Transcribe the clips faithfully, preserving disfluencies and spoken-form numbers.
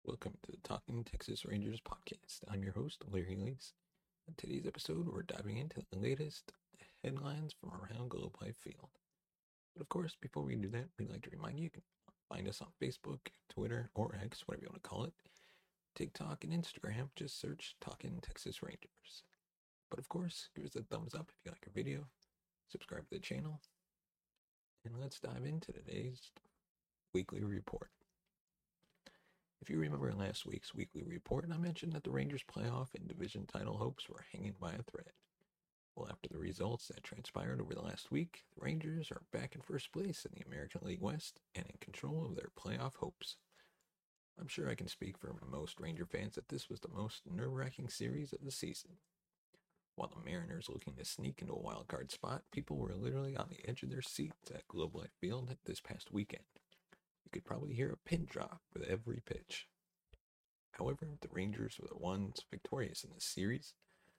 Welcome to the Talking Texas Rangers podcast. I'm your host, Larry Lees. In today's episode, we're diving into the latest headlines from around Globe Life Field. But of course, before we do that, we'd like to remind you you can find us on Facebook, Twitter, or X, whatever you want to call it, TikTok, and Instagram. Just search Talking Texas Rangers. But of course, give us a thumbs up if you like our video, subscribe to the channel, and let's dive into today's weekly report. If you remember in last week's weekly report, I mentioned that the Rangers' playoff and division title hopes were hanging by a thread. Well, after the results that transpired over the last week, the Rangers are back in first place in the American League West and in control of their playoff hopes. I'm sure I can speak for most Ranger fans that this was the most nerve-wracking series of the season. While the Mariners looking to sneak into a wild card spot, people were literally on the edge of their seats at Globe Life Field this past weekend. You could probably hear a pin drop with every pitch. However, the Rangers were the ones victorious in this series.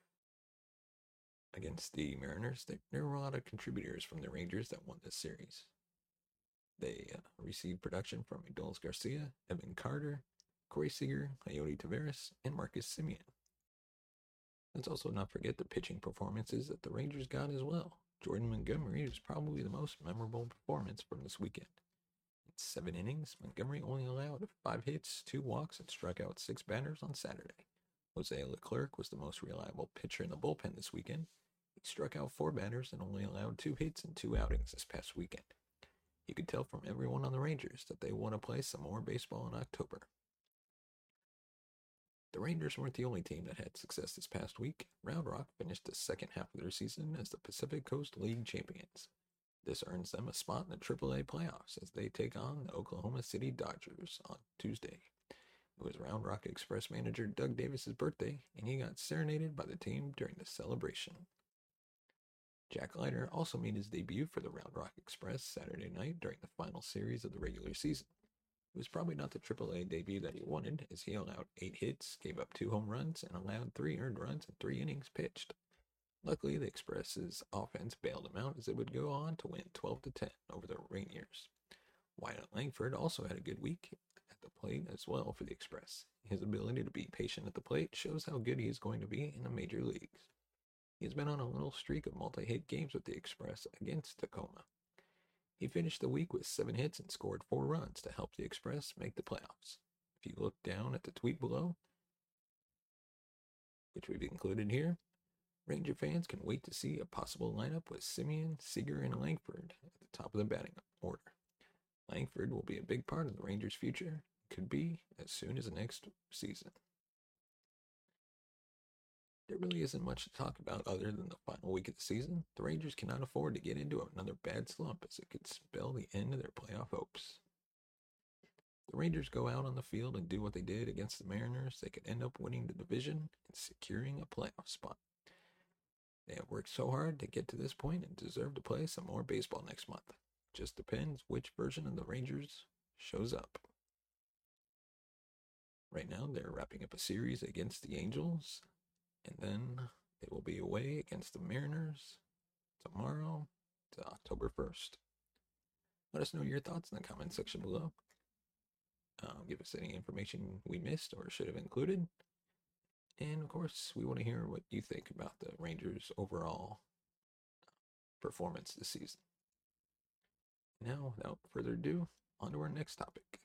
Against the Mariners, there, there were a lot of contributors from the Rangers that won this series. They uh, received production from Adolis Garcia, Evan Carter, Corey Seager, Leody Taveras, and Marcus Semien. Let's also not forget the pitching performances that the Rangers got as well. Jordan Montgomery was probably the most memorable performance from this weekend. In seven innings, Montgomery only allowed five hits, two walks, and struck out six batters on Saturday. Jose Leclerc was the most reliable pitcher in the bullpen this weekend. He struck out four batters and only allowed two hits and two outings this past weekend. You could tell from everyone on the Rangers that they want to play some more baseball in October. The Rangers weren't the only team that had success this past week. Round Rock finished the second half of their season as the Pacific Coast League champions. This earns them a spot in the triple A playoffs as they take on the Oklahoma City Dodgers on Tuesday. It was Round Rock Express manager Doug Davis's birthday, and he got serenaded by the team during the celebration. Jack Leiter also made his debut for the Round Rock Express Saturday night during the final series of the regular season. It was probably not the triple A debut that he wanted, as he allowed eight hits, gave up two home runs, and allowed three earned runs in three innings pitched. Luckily, the Express's offense bailed him out as it would go on to win twelve to ten over the Rainiers. Wyatt Langford also had a good week at the plate as well for the Express. His ability to be patient at the plate shows how good he is going to be in the major leagues. He has been on a little streak of multi-hit games with the Express against Tacoma. He finished the week with seven hits and scored four runs to help the Express make the playoffs. If you look down at the tweet below, which we've included here, Ranger fans can wait to see a possible lineup with Semien, Seager, and Langford at the top of the batting order. Langford will be a big part of the Rangers' future, could be as soon as the next season. There really isn't much to talk about other than the final week of the season. The Rangers cannot afford to get into another bad slump as it could spell the end of their playoff hopes. The Rangers go out on the field and do what they did against the Mariners, they could end up winning the division and securing a playoff spot. They have worked so hard to get to this point and deserve to play some more baseball next month. Just depends which version of the Rangers shows up. Right now, they're wrapping up a series against the Angels, and then they will be away against the Mariners tomorrow to October first. Let us know your thoughts in the comment section below. Uh, give us any information we missed or should have included. And of course, we want to hear what you think about the Rangers' overall performance this season. Now, without further ado, on to our next topic.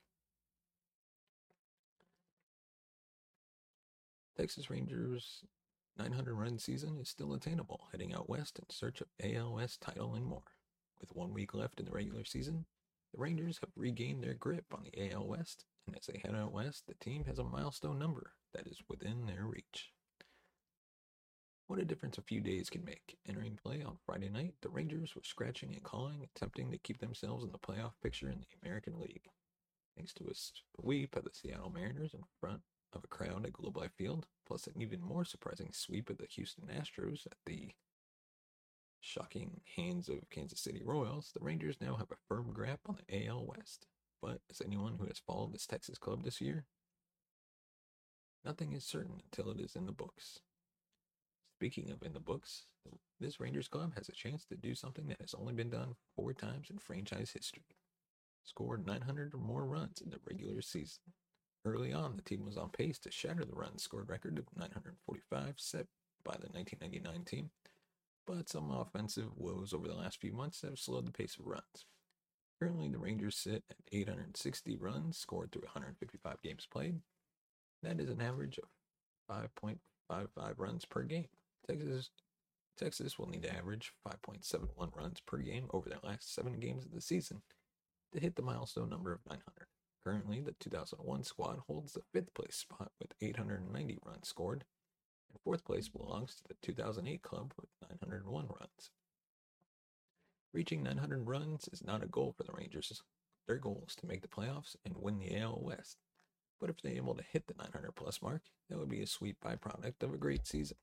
Texas Rangers' nine hundred run season is still attainable, heading out west in search of A L West title and more. With one week left in the regular season, the Rangers have regained their grip on the A L West, and as they head out west, the team has a milestone number that is within their reach. What a difference a few days can make. Entering play on Friday night, the Rangers were scratching and clawing, attempting to keep themselves in the playoff picture in the American League. Thanks to a sweep of the Seattle Mariners in front of a crowd at Globe Life Field, plus an even more surprising sweep of the Houston Astros at the shocking hands of Kansas City Royals, the Rangers now have a firm grip on the A L West. But as anyone who has followed this Texas club this year, nothing is certain until it is in the books. Speaking of in the books, this Rangers club has a chance to do something that has only been done four times in franchise history. Scored nine hundred or more runs in the regular season. Early on, the team was on pace to shatter the runs scored record of nine hundred forty-five set by the nineteen ninety-nine team, but some offensive woes over the last few months have slowed the pace of runs. Currently, the Rangers sit at eight hundred sixty runs scored through one hundred fifty-five games played. That is an average of five point five five runs per game. Texas Texas will need to average five point seven one runs per game over their last seven games of the season to hit the milestone number of nine hundred. Currently, the two thousand one squad holds the fifth place spot with eight hundred ninety runs scored, and fourth place belongs to the two thousand eight club with nine hundred one runs. Reaching nine hundred runs is not a goal for the Rangers. Their goal is to make the playoffs and win the A L West. But if they're able to hit the nine hundred plus mark, that would be a sweet byproduct of a great season.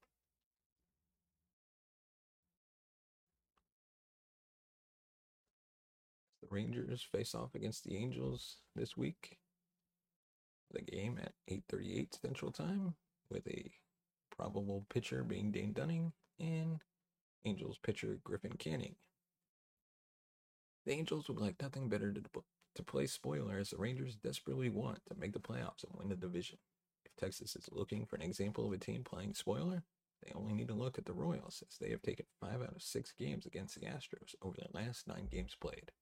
The Rangers face off against the Angels this week. The game at eight thirty-eight Central Time, with a probable pitcher being Dane Dunning and Angels pitcher Griffin Canning. The Angels would like nothing better to, to play spoiler, as the Rangers desperately want to make the playoffs and win the division. If Texas is looking for an example of a team playing spoiler, they only need to look at the Royals, as they have taken five out of six games against the Astros over their last nine games played.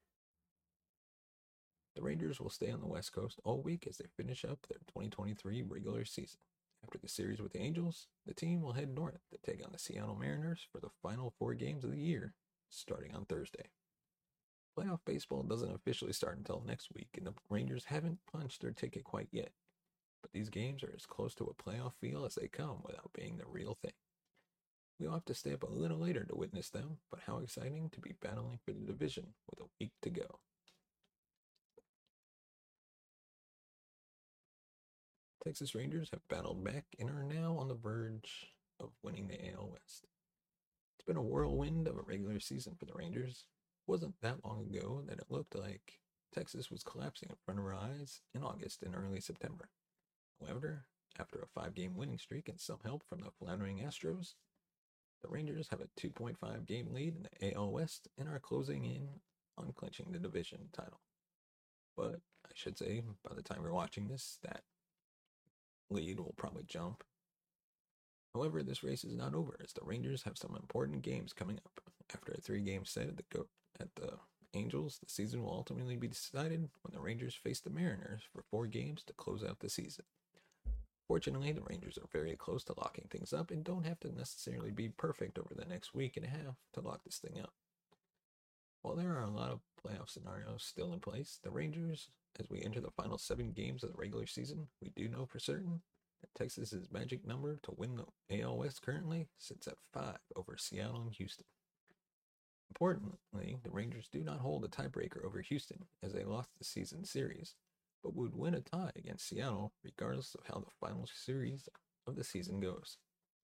The Rangers will stay on the West Coast all week as they finish up their twenty twenty-three regular season. After the series with the Angels, the team will head north to take on the Seattle Mariners for the final four games of the year, starting on Thursday. Playoff baseball doesn't officially start until next week, and the Rangers haven't punched their ticket quite yet. But these games are as close to a playoff feel as they come without being the real thing. We'll have to stay up a little later to witness them, but how exciting to be battling for the division with a week to go. Texas Rangers have battled back and are now on the verge of winning the A L West. It's been a whirlwind of a regular season for the Rangers. It wasn't that long ago that it looked like Texas was collapsing in front of our eyes in August and early September. However, after a five-game winning streak and some help from the floundering Astros, the Rangers have a two point five game lead in the A L West and are closing in on clinching the division title. But I should say, by the time we're watching this, that lead will probably jump. However, this race is not over, as the Rangers have some important games coming up. After a three-game set at the, go- at the Angels, the season will ultimately be decided when the Rangers face the Mariners for four games to close out the season. Fortunately, the Rangers are very close to locking things up and don't have to necessarily be perfect over the next week and a half to lock this thing up. While there are a lot of playoff scenarios still in place, the Rangers, as we enter the final seven games of the regular season, we do know for certain that Texas's magic number to win the A L West currently sits at five over Seattle and Houston. Importantly, the Rangers do not hold a tiebreaker over Houston, as they lost the season series, but would win a tie against Seattle regardless of how the final series of the season goes.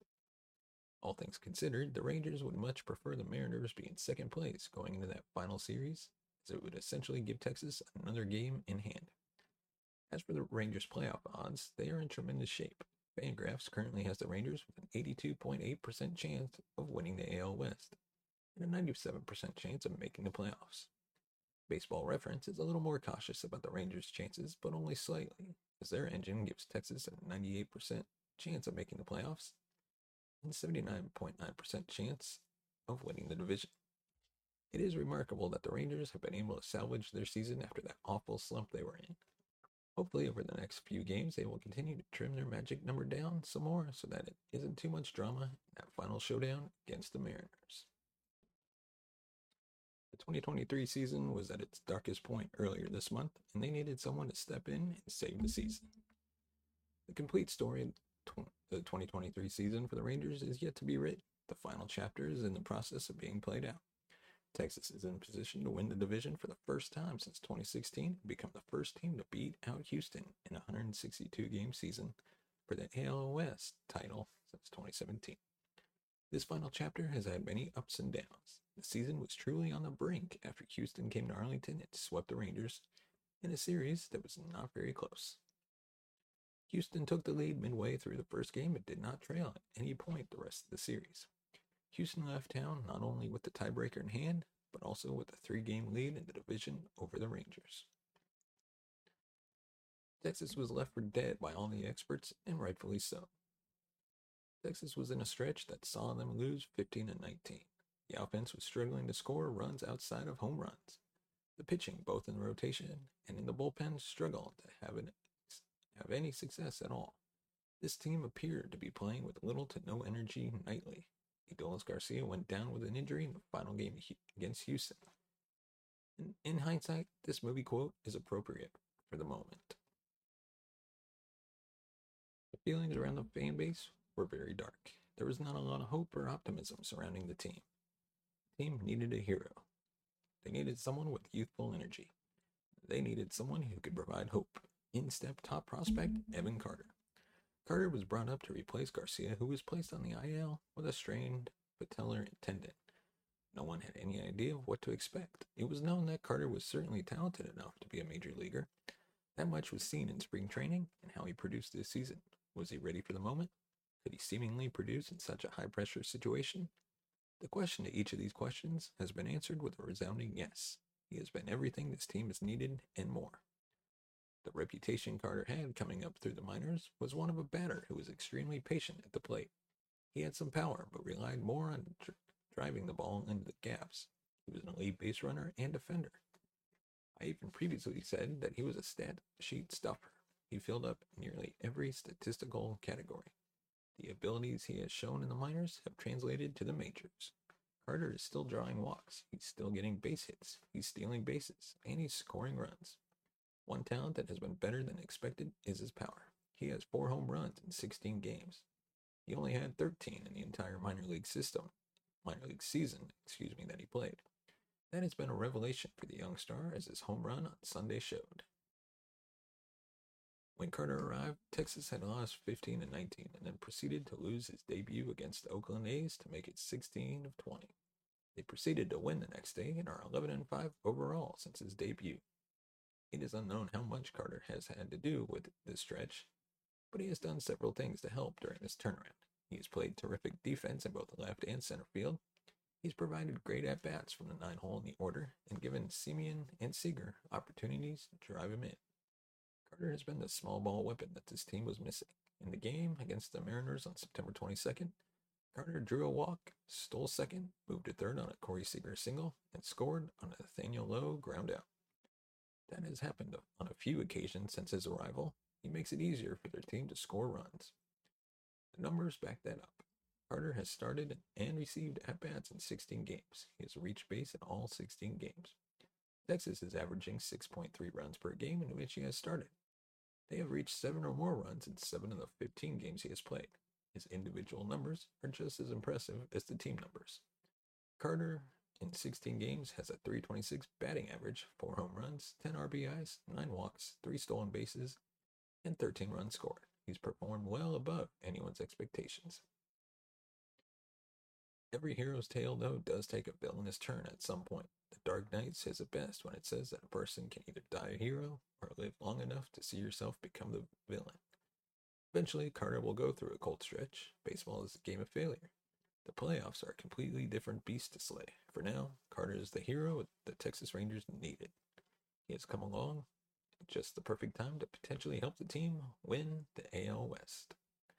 All things considered, the Rangers would much prefer the Mariners be in second place going into that final series, as it would essentially give Texas another game in hand. As for the Rangers' playoff odds, they are in tremendous shape. Fangraphs currently has the Rangers with an eighty-two point eight percent chance of winning the A L West and a ninety-seven percent chance of making the playoffs. Baseball Reference is a little more cautious about the Rangers' chances, but only slightly, as their engine gives Texas a ninety-eight percent chance of making the playoffs and seventy-nine point nine percent chance of winning the division. It is remarkable that the Rangers have been able to salvage their season after that awful slump they were in. Hopefully, over the next few games, they will continue to trim their magic number down some more so that it isn't too much drama in that final showdown against the Mariners. The twenty twenty-three season was at its darkest point earlier this month, and they needed someone to step in and save the season. The complete story of the twenty twenty-three season for the Rangers is yet to be written. The final chapter is in the process of being played out. Texas is in position to win the division for the first time since twenty sixteen and become the first team to beat out Houston in a one hundred sixty-two game season for the A L West title since twenty seventeen. This final chapter has had many ups and downs. The season was truly on the brink after Houston came to Arlington and swept the Rangers in a series that was not very close. Houston took the lead midway through the first game and did not trail at any point the rest of the series. Houston left town not only with the tiebreaker in hand, but also with a three-game lead in the division over the Rangers. Texas was left for dead by all the experts, and rightfully so. Texas was in a stretch that saw them lose fifteen to nineteen. The offense was struggling to score runs outside of home runs. The pitching, both in the rotation and in the bullpen, struggled to have, an, have any success at all. This team appeared to be playing with little to no energy nightly. Adolis Garcia went down with an injury in the final game against Houston. In, in hindsight, this movie quote is appropriate for the moment. The feelings around the fan base were very dark. There was not a lot of hope or optimism surrounding the team. The team needed a hero. They needed someone with youthful energy. They needed someone who could provide hope. In stepped top prospect Evan Carter. Carter was brought up to replace Garcia, who was placed on the I L with a strained patellar tendon. No one had any idea of what to expect. It was known that Carter was certainly talented enough to be a major leaguer. That much was seen in spring training and how he produced this season. Was he ready for the moment? Could he seemingly produce in such a high-pressure situation? The question to each of these questions has been answered with a resounding yes. He has been everything this team has needed and more. The reputation Carter had coming up through the minors was one of a batter who was extremely patient at the plate. He had some power, but relied more on dr- driving the ball into the gaps. He was an elite base runner and defender. I even previously said that he was a stat sheet stuffer. He filled up nearly every statistical category. The abilities he has shown in the minors have translated to the majors. Carter is still drawing walks. He's still getting base hits. He's stealing bases, and he's scoring runs. One talent that has been better than expected is his power. He has four home runs in sixteen games. He only had thirteen in the entire minor league system, minor league season, excuse me, that he played. That has been a revelation for the young star, as his home run on Sunday showed. When Carter arrived, Texas had lost fifteen to nineteen and then proceeded to lose his debut against the Oakland A's to make it sixteen of twenty. They proceeded to win the next day and are eleven and five overall since his debut. It is unknown how much Carter has had to do with this stretch, but he has done several things to help during this turnaround. He has played terrific defense in both left and center field. He's provided great at-bats from the nine hole in the order and given Semien and Seager opportunities to drive him in. Carter has been the small ball weapon that this team was missing. In the game against the Mariners on September twenty-second, Carter drew a walk, stole second, moved to third on a Corey Seager single, and scored on a Nathaniel Lowe ground out. That has happened on a few occasions since his arrival. He makes it easier for their team to score runs. The numbers back that up. Carter has started and received at-bats in sixteen games. He has reached base in all sixteen games. Texas is averaging six point three runs per game in which he has started. They have reached seven or more runs in seven of the fifteen games he has played. His individual numbers are just as impressive as the team numbers. Carter, in sixteen games, has a three twenty-six batting average, four home runs, ten R B Is, nine walks, three stolen bases, and thirteen runs scored. He's performed well above anyone's expectations. Every hero's tale, though, does take a villainous turn at some point. The Dark Knight says it best when it says that a person can either die a hero or live long enough to see yourself become the villain. Eventually, Carter will go through a cold stretch. Baseball is a game of failure. The playoffs are a completely different beast to slay. For now, Carter is the hero the Texas Rangers needed. He has come along at just the perfect time to potentially help the team win the A L West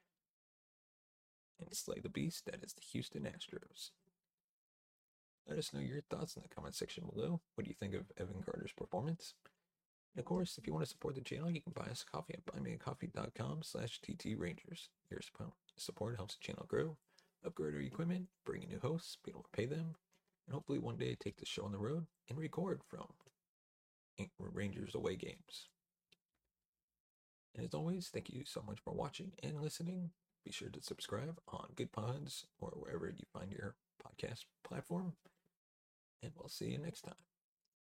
and slay the beast that is the Houston Astros. Let us know your thoughts in the comment section below. What do you think of Evan Carter's performance? And of course, if you want to support the channel, you can buy us a coffee at buymeacoffee.com slash ttrangers. Your support helps the channel grow, upgrade our equipment, bring in new hosts, be able to pay them, and hopefully one day take the show on the road and record from Rangers away games. And as always, thank you so much for watching and listening. Be sure to subscribe on Goodpods or wherever you find your podcast platform. And we'll see you next time.